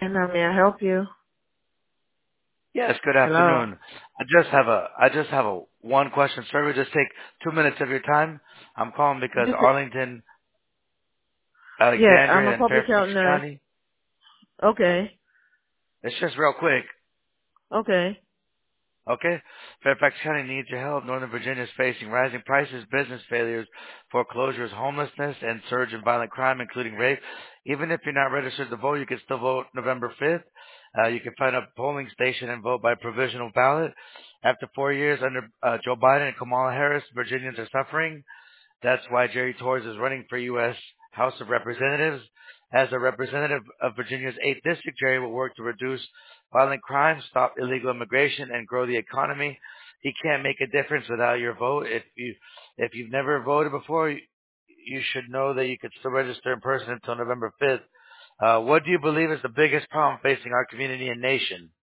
speaking. How may I help you? Yes, good Hello. afternoon. I just have a one question, sir. We just take 2 minutes of your time. I'm calling because You said, Arlington, yeah, I'm a Alexandria, and public Fairfax health nurse. County. Okay. It's just real quick, Okay. okay? Fairfax County needs your help. Northern Virginia is facing rising prices, business failures, foreclosures, homelessness, and surge in violent crime, including rape. Even if you're not registered to vote, you can still vote November 5th. You can find a polling station and vote by provisional ballot. After 4 years under Joe Biden and Kamala Harris, Virginians are suffering. That's why Jerry Torres is running for U.S. House of Representatives. As a representative of Virginia's 8th District, Jerry will work to reduce violent crime, stop illegal immigration, and grow the economy. He can't make a difference without your vote. If you've never voted before, you should know that you could still register in person until November 5th. What do you believe is the biggest problem facing our community and nation?